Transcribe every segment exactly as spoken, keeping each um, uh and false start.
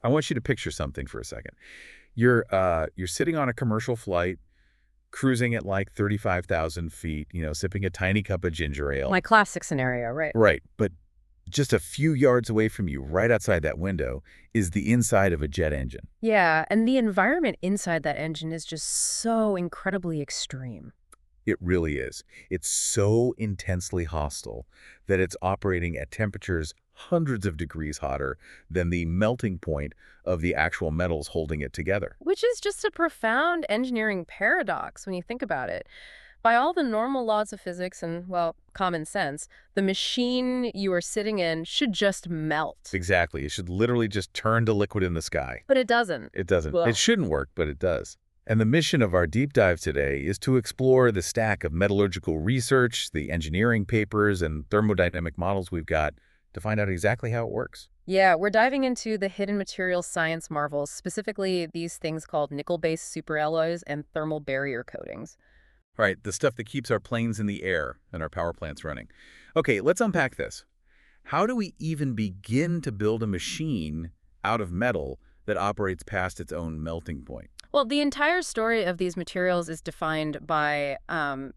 I want you to picture something for a second. You're, uh, you're sitting on a commercial flight, cruising at like thirty-five thousand feet, you know, sipping a tiny cup of ginger ale. My classic scenario, right? Right, but just a few yards away from you, right outside that window, is the inside of a jet engine. Yeah, and the environment inside that engine is just so incredibly extreme. It really is. It's so intensely hostile that it's operating at temperatures hundreds of degrees hotter than the melting point of the actual metals holding it together. Which is just a profound engineering paradox when you think about it. By all the normal laws of physics and, well, common sense, the machine you are sitting in should just melt. Exactly. It should literally just turn to liquid in the sky. But it doesn't. It doesn't. Well. It shouldn't work, but it does. And the mission of our deep dive today is to explore the stack of metallurgical research, the engineering papers, and thermodynamic models we've got to find out exactly how it works. Yeah, we're diving into the hidden materials science marvels, specifically these things called nickel-based superalloys and thermal barrier coatings. Right, the stuff that keeps our planes in the air and our power plants running. Okay, let's unpack this. How do we even begin to build a machine out of metal that operates past its own melting point? Well, the entire story of these materials is defined by um,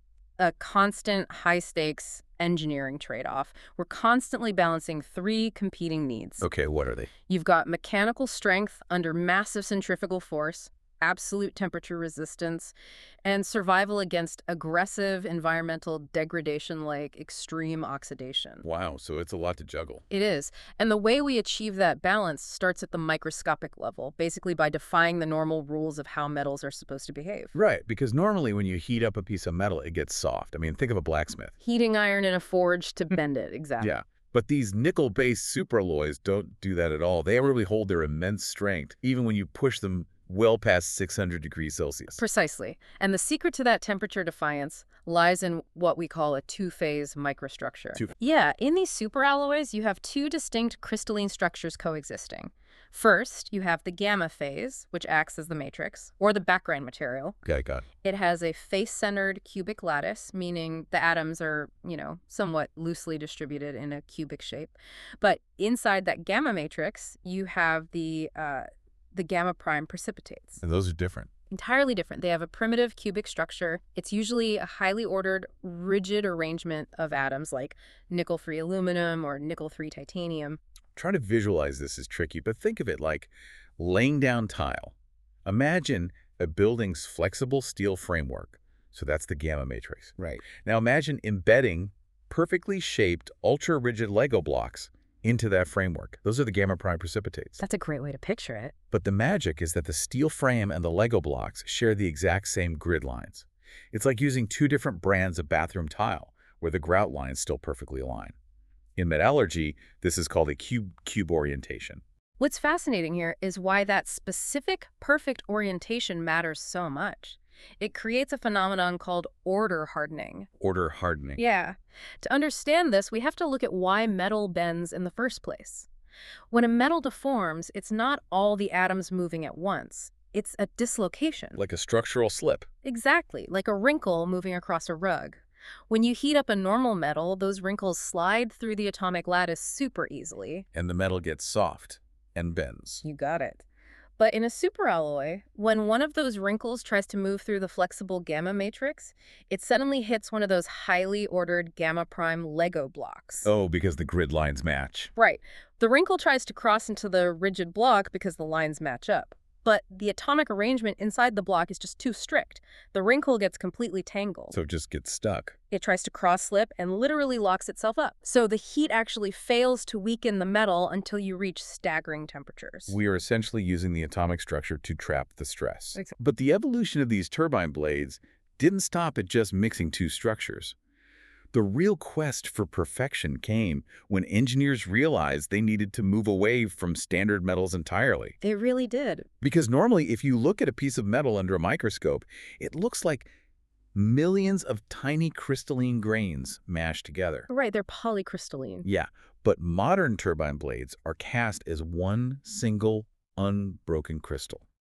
a constant high-stakes engineering trade-off. We're constantly balancing three competing needs. Okay, what are they? You've got mechanical strength under massive centrifugal force, absolute temperature resistance, and survival against aggressive environmental degradation like extreme oxidation. Wow, so it's a lot to juggle. It is. And the way we achieve that balance starts at the microscopic level, basically by defying the normal rules of how metals are supposed to behave. Right, because normally when you heat up a piece of metal, it gets soft. I mean, think of a blacksmith. Heating iron in a forge to bend it, exactly. Yeah, but these nickel-based superalloys don't do that at all. They really hold their immense strength, even when you push them well past six hundred degrees Celsius. Precisely. And the secret to that temperature defiance lies in what we call a two-phase microstructure. Two- yeah, in these superalloys, you have two distinct crystalline structures coexisting. First, you have the gamma phase, which acts as the matrix, or the background material. Okay, got it. It has a face-centered cubic lattice, meaning the atoms are, you know, somewhat loosely distributed in a cubic shape. But inside that gamma matrix, you have the uh, the gamma prime precipitates. And those are different. Entirely different. They have a primitive cubic structure. It's usually a highly ordered, rigid arrangement of atoms like nickel-free aluminum or nickel-free titanium. Trying to visualize this is tricky, but think of it like laying down tile. Imagine a building's flexible steel framework. So that's the gamma matrix. Right. Now imagine embedding perfectly shaped, ultra-rigid Lego blocks into that framework. Those are the gamma prime precipitates. That's a great way to picture it. But the magic is that the steel frame and the Lego blocks share the exact same grid lines. It's like using two different brands of bathroom tile, where the grout lines still perfectly align. In metallurgy, this is called a cube-cube orientation. What's fascinating here is why that specific, perfect orientation matters so much. It creates a phenomenon called order hardening. Order hardening. Yeah. To understand this, we have to look at why metal bends in the first place. When a metal deforms, it's not all the atoms moving at once. It's a dislocation. Like a structural slip. Exactly, like a wrinkle moving across a rug. When you heat up a normal metal, those wrinkles slide through the atomic lattice super easily. And the metal gets soft and bends. You got it. But in a superalloy, when one of those wrinkles tries to move through the flexible gamma matrix, it suddenly hits one of those highly ordered gamma prime Lego blocks. Oh, because the grid lines match. Right. The wrinkle tries to cross into the rigid block because the lines match up. But the atomic arrangement inside the block is just too strict. The wrinkle gets completely tangled. So it just gets stuck. It tries to cross-slip and literally locks itself up. So the heat actually fails to weaken the metal until you reach staggering temperatures. We are essentially using the atomic structure to trap the stress. Exactly. But the evolution of these turbine blades didn't stop at just mixing two structures. The real quest for perfection came when engineers realized they needed to move away from standard metals entirely. They really did. Because normally, if you look at a piece of metal under a microscope, it looks like millions of tiny crystalline grains mashed together. Right, they're polycrystalline. Yeah, but modern turbine blades are cast as one single unbroken crystal.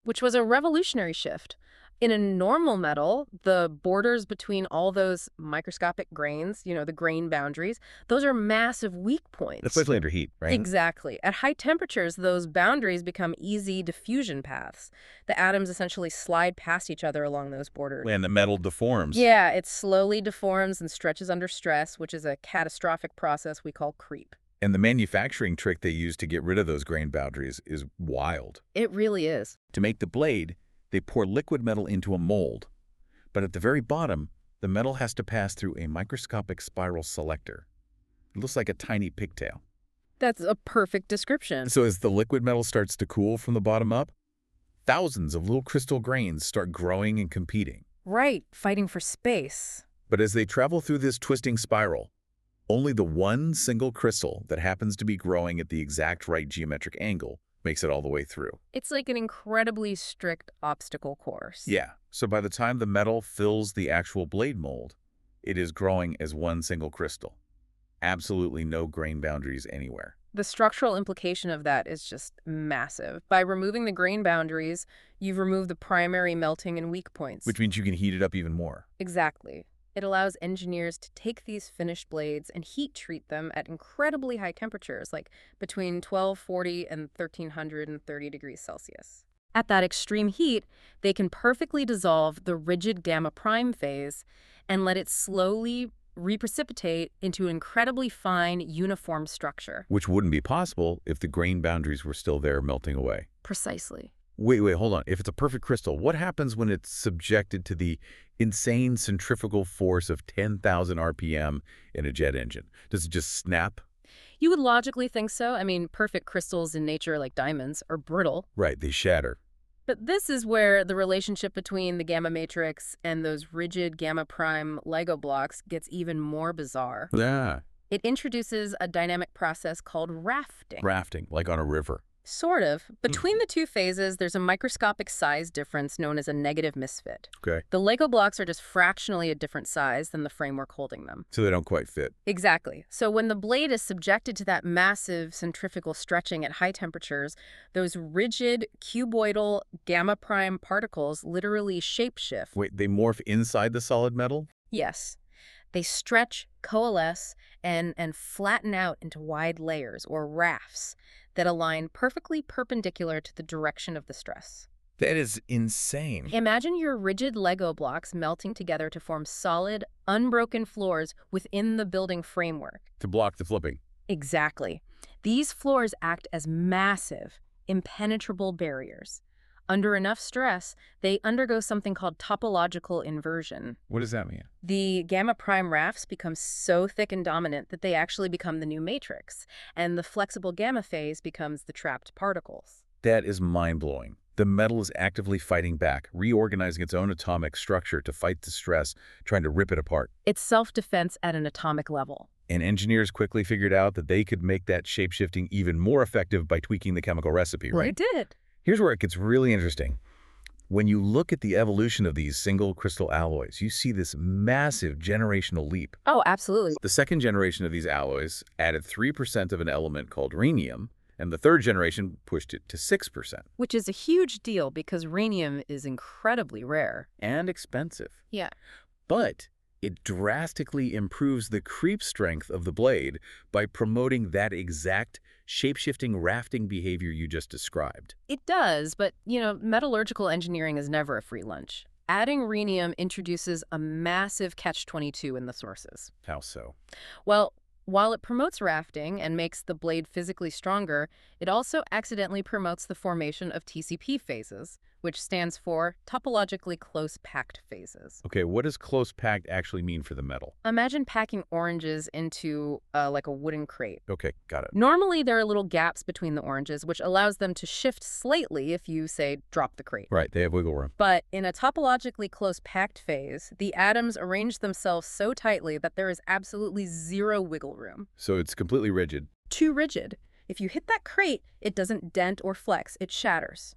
which was a revolutionary shift. In a normal metal, the borders between all those microscopic grains, you know, the grain boundaries, those are massive weak points. Especially under heat, right? Exactly. At high temperatures, those boundaries become easy diffusion paths. The atoms essentially slide past each other along those borders. And the metal deforms. Yeah, it slowly deforms and stretches under stress, which is a catastrophic process we call creep. And the manufacturing trick they use to get rid of those grain boundaries is wild. It really is. To make the blade, they pour liquid metal into a mold. But at the very bottom, the metal has to pass through a microscopic spiral selector. It looks like a tiny pigtail. That's a perfect description. So as the liquid metal starts to cool from the bottom up, thousands of little crystal grains start growing and competing. Right, fighting for space. But as they travel through this twisting spiral, only the one single crystal that happens to be growing at the exact right geometric angle makes it all the way through. It's like an incredibly strict obstacle course. Yeah, so by the time the metal fills the actual blade mold, it is growing as one single crystal. Absolutely no grain boundaries anywhere. The structural implication of that is just massive. By removing the grain boundaries, you've removed the primary melting and weak points. Which means you can heat it up even more. Exactly. It allows engineers to take these finished blades and heat treat them at incredibly high temperatures, like between twelve forty and one thousand three hundred thirty degrees Celsius. At that extreme heat, they can perfectly dissolve the rigid gamma prime phase and let it slowly reprecipitate into an incredibly fine, uniform structure. Which wouldn't be possible if the grain boundaries were still there melting away. Precisely. Wait, wait, hold on. If it's a perfect crystal, what happens when it's subjected to the insane centrifugal force of ten thousand R P M in a jet engine? Does it just snap? You would logically think so. I mean, perfect crystals in nature, like diamonds, are brittle. Right, they shatter. But this is where the relationship between the gamma matrix and those rigid gamma prime Lego blocks gets even more bizarre. Yeah. It introduces a dynamic process called rafting. Rafting, like on a river. Sort of. Between the two phases, there's a microscopic size difference known as a negative misfit. Okay. The Lego blocks are just fractionally a different size than the framework holding them. So they don't quite fit. Exactly. So when the blade is subjected to that massive centrifugal stretching at high temperatures, those rigid, cuboidal gamma prime particles literally shapeshift. Wait, they morph inside the solid metal? Yes. They stretch, coalesce, and, and flatten out into wide layers, or rafts, that align perfectly perpendicular to the direction of the stress. That is insane. Imagine your rigid Lego blocks melting together to form solid, unbroken floors within the building framework. To block the flipping. Exactly. These floors act as massive, impenetrable barriers. Under enough stress, they undergo something called topological inversion. What does that mean? The gamma prime rafts become so thick and dominant that they actually become the new matrix, and the flexible gamma phase becomes the trapped particles. That is mind-blowing. The metal is actively fighting back, reorganizing its own atomic structure to fight the stress, trying to rip it apart. It's self-defense at an atomic level. And engineers quickly figured out that they could make that shape-shifting even more effective by tweaking the chemical recipe, right? They did. Here's where it gets really interesting. When you look at the evolution of these single crystal alloys, you see this massive generational leap. Oh, absolutely. The second generation of these alloys added three percent of an element called rhenium, and the third generation pushed it to six percent. Which is a huge deal because rhenium is incredibly rare. And expensive. Yeah. But it drastically improves the creep strength of the blade by promoting that exact shape-shifting rafting behavior you just described. It does, but, you know, metallurgical engineering is never a free lunch. Adding rhenium introduces a massive catch twenty-two in the sources. How so? Well, while it promotes rafting and makes the blade physically stronger, it also accidentally promotes the formation of T C P phases, which stands for topologically close-packed phases. Okay, what does close-packed actually mean for the metal? Imagine packing oranges into uh, like a wooden crate. Okay, got it. Normally, there are little gaps between the oranges, which allows them to shift slightly if you, say, drop the crate. Right, they have wiggle room. But in a topologically close-packed phase, the atoms arrange themselves so tightly that there is absolutely zero wiggle room. So it's completely rigid. Too rigid. If you hit that crate, it doesn't dent or flex, it shatters.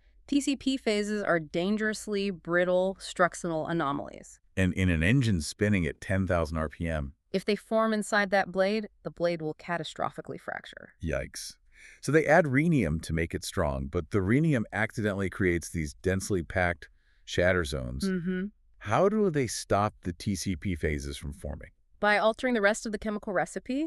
T C P phases are dangerously brittle structural anomalies. And in an engine spinning at ten thousand R P M. If they form inside that blade, the blade will catastrophically fracture. Yikes. So they add rhenium to make it strong, but the rhenium accidentally creates these densely packed shatter zones. Mm-hmm. How do they stop the T C P phases from forming? By altering the rest of the chemical recipe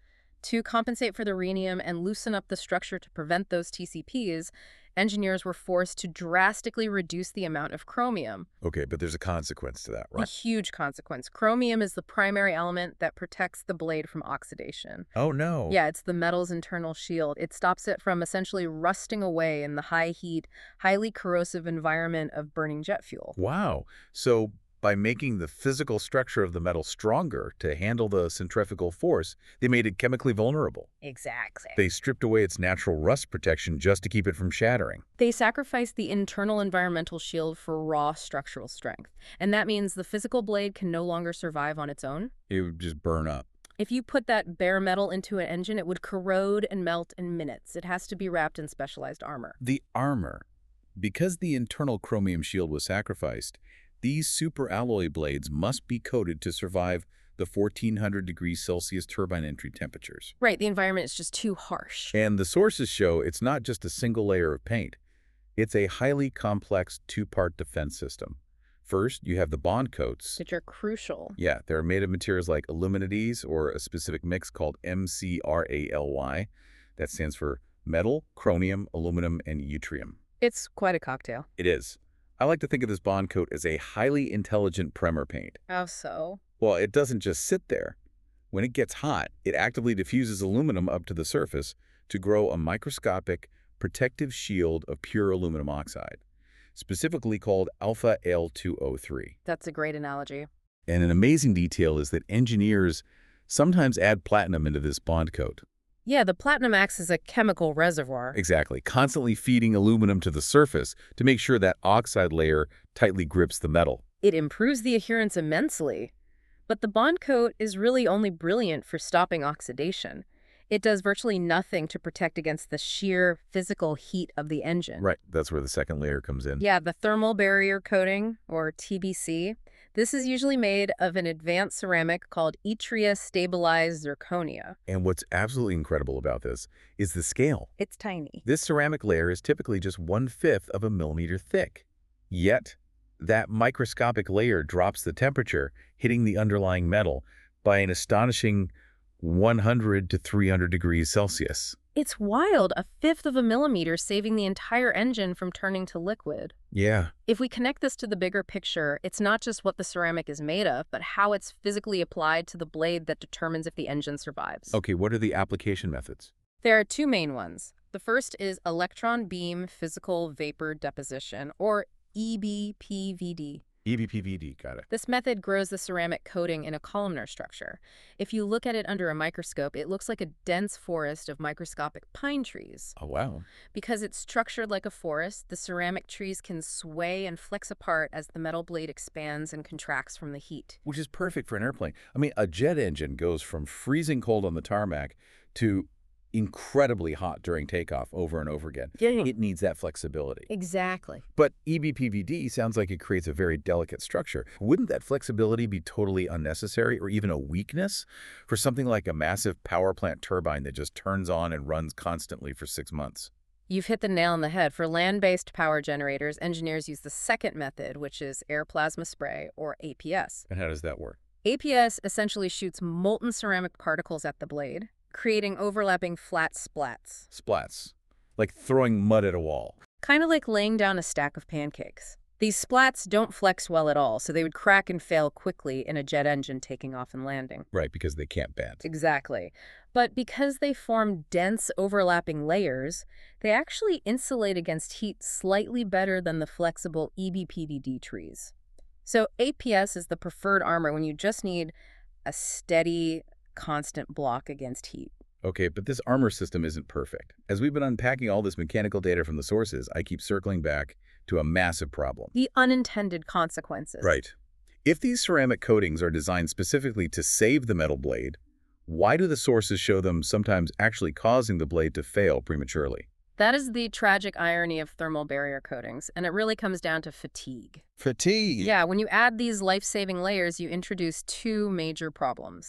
to compensate for the rhenium and loosen up the structure to prevent those T C Ps, engineers were forced to drastically reduce the amount of chromium. Okay, but there's a consequence to that, A right? huge consequence. Chromium is the primary element that protects the blade from oxidation. Oh, no. Yeah, it's the metal's internal shield. It stops it from essentially rusting away in the high heat, highly corrosive environment of burning jet fuel. Wow. So by making the physical structure of the metal stronger to handle the centrifugal force, they made it chemically vulnerable. Exactly. They stripped away its natural rust protection just to keep it from shattering. They sacrificed the internal environmental shield for raw structural strength. And that means the physical blade can no longer survive on its own. It would just burn up. If you put that bare metal into an engine, it would corrode and melt in minutes. It has to be wrapped in specialized armor. The armor. Because the internal chromium shield was sacrificed, these superalloy blades must be coated to survive the fourteen hundred degrees Celsius turbine entry temperatures. Right, the environment is just too harsh. And the sources show it's not just a single layer of paint. It's a highly complex two-part defense system. First, you have the bond coats. Which are crucial. Yeah, they're made of materials like aluminades or a specific mix called M C R A L Y. That stands for metal, chromium, aluminum, and yttrium. It's quite a cocktail. It is. I like to think of this bond coat as a highly intelligent primer paint. How so? Well, it doesn't just sit there. When it gets hot, it actively diffuses aluminum up to the surface to grow a microscopic protective shield of pure aluminum oxide, specifically called alpha L two O three. That's a great analogy. And an amazing detail is that engineers sometimes add platinum into this bond coat. Yeah, the platinum acts as a chemical reservoir. Exactly, constantly feeding aluminum to the surface to make sure that oxide layer tightly grips the metal. It improves the adherence immensely. But the bond coat is really only brilliant for stopping oxidation. It does virtually nothing to protect against the sheer physical heat of the engine. Right, that's where the second layer comes in. Yeah, the thermal barrier coating, or T B C, this is usually made of an advanced ceramic called yttria stabilized zirconia. And what's absolutely incredible about this is the scale. It's tiny. This ceramic layer is typically just one-fifth of a millimeter thick. Yet, that microscopic layer drops the temperature, hitting the underlying metal, by an astonishing one hundred to three hundred degrees Celsius. It's wild, a fifth of a millimeter saving the entire engine from turning to liquid. Yeah. If we connect this to the bigger picture, it's not just what the ceramic is made of, but how it's physically applied to the blade that determines if the engine survives. Okay, what are the application methods? There are two main ones. The first is electron beam physical vapor deposition, or E B P V D. E B P V D, got it. This method grows the ceramic coating in a columnar structure. If you look at it under a microscope, it looks like a dense forest of microscopic pine trees. Oh, wow. Because it's structured like a forest, the ceramic trees can sway and flex apart as the metal blade expands and contracts from the heat. Which is perfect for an airplane. I mean, a jet engine goes from freezing cold on the tarmac to incredibly hot during takeoff over and over again. Yeah. It needs that flexibility. Exactly. But E B P V D sounds like it creates a very delicate structure. Wouldn't that flexibility be totally unnecessary or even a weakness for something like a massive power plant turbine that just turns on and runs constantly for six months? You've hit the nail on the head. For land-based power generators, engineers use the second method, which is air plasma spray, or A P S. And how does that work? A P S essentially shoots molten ceramic particles at the blade, creating overlapping flat splats. Splats. Like throwing mud at a wall. Kind of like laying down a stack of pancakes. These splats don't flex well at all, so they would crack and fail quickly in a jet engine taking off and landing. Right, because they can't bend. Exactly. But because they form dense overlapping layers, they actually insulate against heat slightly better than the flexible E B P V D trees. So A P S is the preferred armor when you just need a steady, constant block against heat. Okay, but this armor system isn't perfect. As we've been unpacking all this mechanical data from the sources, I keep circling back to a massive problem. The unintended consequences. Right. If these ceramic coatings are designed specifically to save the metal blade, why do the sources show them sometimes actually causing the blade to fail prematurely? That is the tragic irony of thermal barrier coatings, and it really comes down to fatigue. Fatigue? Yeah, when you add these life-saving layers, you introduce two major problems.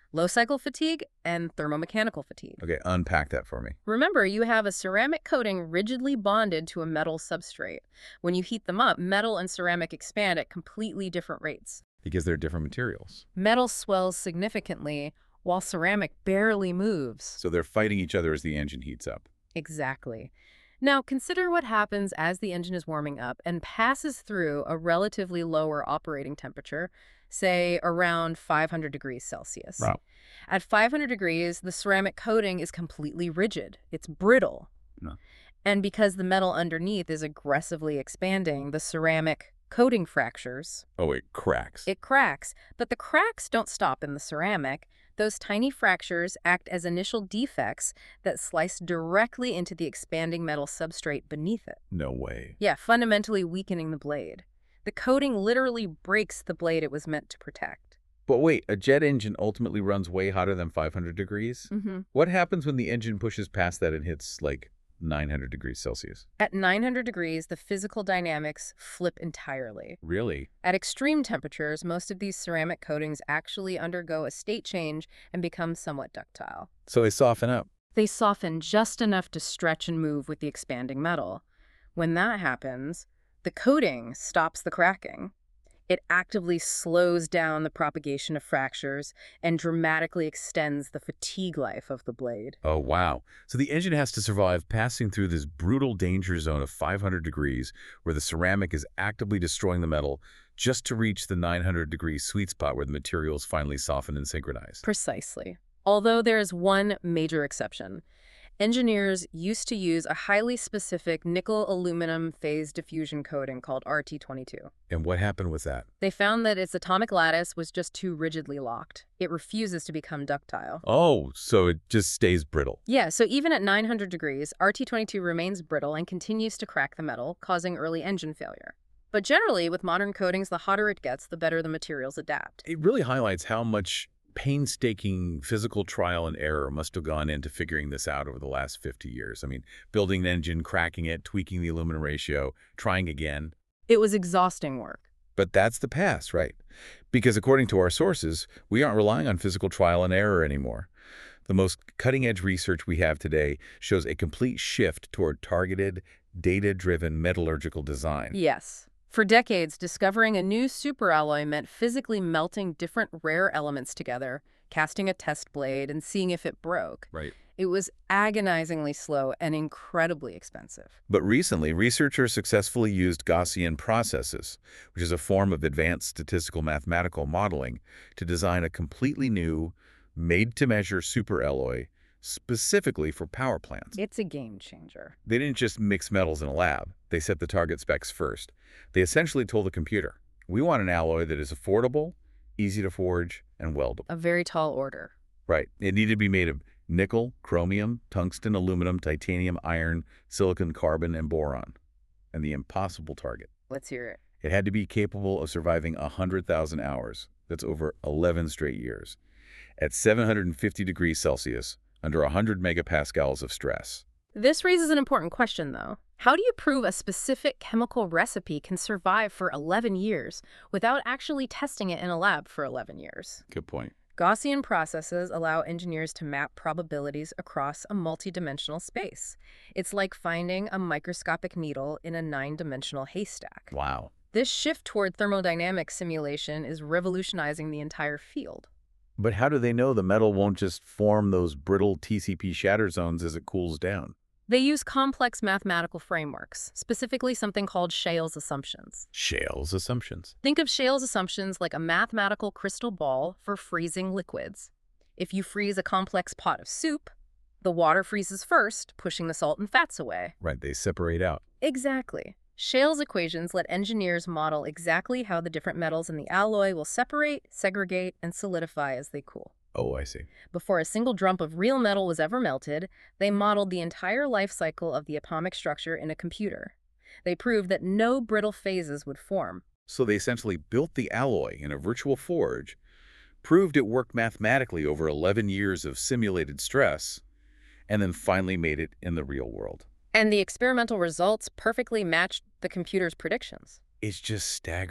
low cycle fatigue and thermomechanical fatigue. Okay, unpack that for me. Remember, you have a ceramic coating rigidly bonded to a metal substrate. When you heat them up, metal and ceramic expand at completely different rates. Because they're different materials. Metal swells significantly, while ceramic barely moves. So they're fighting each other as the engine heats up. Exactly. Now, consider what happens as the engine is warming up and passes through a relatively lower operating temperature, say around five hundred degrees Celsius. Wow. At five hundred degrees, the ceramic coating is completely rigid. It's brittle. No. And because the metal underneath is aggressively expanding, the ceramic coating fractures. Oh, it cracks. It cracks, but the cracks don't stop in the ceramic. Those tiny fractures act as initial defects that slice directly into the expanding metal substrate beneath it. No way. Yeah, fundamentally weakening the blade. The coating literally breaks the blade it was meant to protect. But wait, a jet engine ultimately runs way hotter than five hundred degrees? Mm-hmm. What happens when the engine pushes past that and hits, like, nine hundred degrees Celsius? At nine hundred degrees, the physical dynamics flip entirely. Really? At extreme temperatures, most of these ceramic coatings actually undergo a state change and become somewhat ductile. So they soften up. They soften just enough to stretch and move with the expanding metal. When that happens, the coating stops the cracking. It actively slows down the propagation of fractures and dramatically extends the fatigue life of the blade. Oh, wow. So the engine has to survive passing through this brutal danger zone of five hundred degrees where the ceramic is actively destroying the metal just to reach the nine hundred degree sweet spot where the materials finally soften and synchronize. Precisely. Although there is one major exception. Engineers used to use a highly specific nickel-aluminum phase diffusion coating called R T twenty-two. And what happened with that? They found that its atomic lattice was just too rigidly locked. It refuses to become ductile. Oh, so it just stays brittle. Yeah, so even at nine hundred degrees, R T twenty-two remains brittle and continues to crack the metal, causing early engine failure. But generally, with modern coatings, the hotter it gets, the better the materials adapt. It really highlights how much painstaking physical trial and error must have gone into figuring this out over the last fifty years. I mean, building an engine, cracking it, tweaking the aluminum ratio, trying again. It was exhausting work. But that's the past, right? Because according to our sources, we aren't relying on physical trial and error anymore. The most cutting-edge research we have today shows a complete shift toward targeted, data-driven metallurgical design. Yes. For decades, discovering a new superalloy meant physically melting different rare elements together, casting a test blade, and seeing if it broke. Right. It was agonizingly slow and incredibly expensive. But recently, researchers successfully used Gaussian processes, which is a form of advanced statistical mathematical modeling, to design a completely new, made-to-measure superalloy specifically for power plants. It's a game changer. They didn't just mix metals in a lab. They set the target specs first. They essentially told the computer, we want an alloy that is affordable, easy to forge, and weldable. A very tall order. Right. It needed to be made of nickel, chromium, tungsten, aluminum, titanium, iron, silicon, carbon, and boron. And the impossible target. Let's hear it. It had to be capable of surviving one hundred thousand hours. That's over eleven straight years. At seven hundred fifty degrees Celsius, under one hundred megapascals of stress. This raises an important question, though. How do you prove a specific chemical recipe can survive for eleven years without actually testing it in a lab for eleven years? Good point. Gaussian processes allow engineers to map probabilities across a multidimensional space. It's like finding a microscopic needle in a nine-dimensional haystack. Wow. This shift toward thermodynamic simulation is revolutionizing the entire field. But how do they know the metal won't just form those brittle T C P shatter zones as it cools down? They use complex mathematical frameworks, specifically something called Shale's assumptions. Shale's assumptions. Think of Shale's assumptions like a mathematical crystal ball for freezing liquids. If you freeze a complex pot of soup, the water freezes first, pushing the salt and fats away. Right, they separate out. Exactly. Shale's equations let engineers model exactly how the different metals in the alloy will separate, segregate, and solidify as they cool. Oh, I see. Before a single drop of real metal was ever melted, they modeled the entire life cycle of the atomic structure in a computer. They proved that no brittle phases would form. So they essentially built the alloy in a virtual forge, proved it worked mathematically over eleven years of simulated stress, and then finally made it in the real world. And the experimental results perfectly matched the computer's predictions. It's just staggering.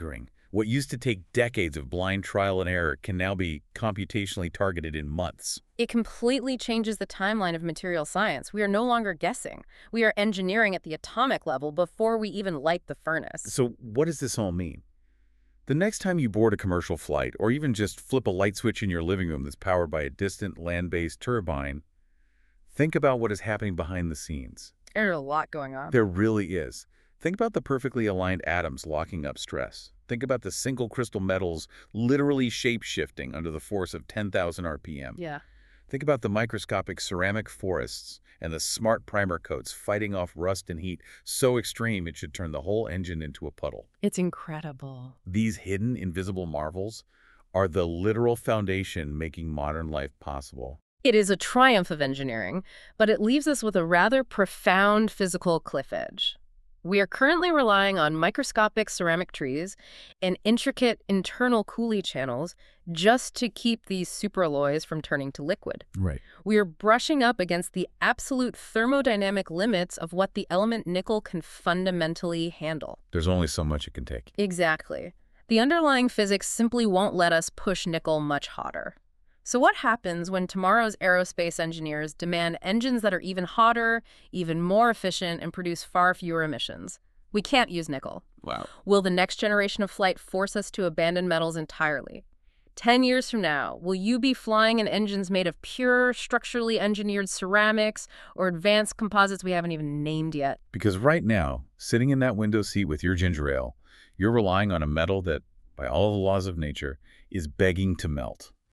What used to take decades of blind trial and error can now be computationally targeted in months. It completely changes the timeline of material science. We are no longer guessing. We are engineering at the atomic level before we even light the furnace. So what does this all mean? The next time you board a commercial flight, or even just flip a light switch in your living room that's powered by a distant land-based turbine, think about what is happening behind the scenes. There's a lot going on. There really is. Think about the perfectly aligned atoms locking up stress. Think about the single crystal metals literally shape-shifting under the force of ten thousand R P M. Yeah. Think about the microscopic ceramic forests and the smart primer coats fighting off rust and heat so extreme it should turn the whole engine into a puddle. It's incredible. These hidden, invisible marvels are the literal foundation making modern life possible. It is a triumph of engineering, but it leaves us with a rather profound physical cliff edge. We are currently relying on microscopic ceramic trees and intricate internal Cooley channels just to keep these superalloys from turning to liquid. Right. We are brushing up against the absolute thermodynamic limits of what the element nickel can fundamentally handle. There's only so much it can take. Exactly. The underlying physics simply won't let us push nickel much hotter. So what happens when tomorrow's aerospace engineers demand engines that are even hotter, even more efficient, and produce far fewer emissions? We can't use nickel. Wow. Will the next generation of flight force us to abandon metals entirely? Ten years from now, will you be flying in engines made of pure, structurally engineered ceramics or advanced composites we haven't even named yet? Because right now, sitting in that window seat with your ginger ale, you're relying on a metal that, by all the laws of nature, is begging to melt.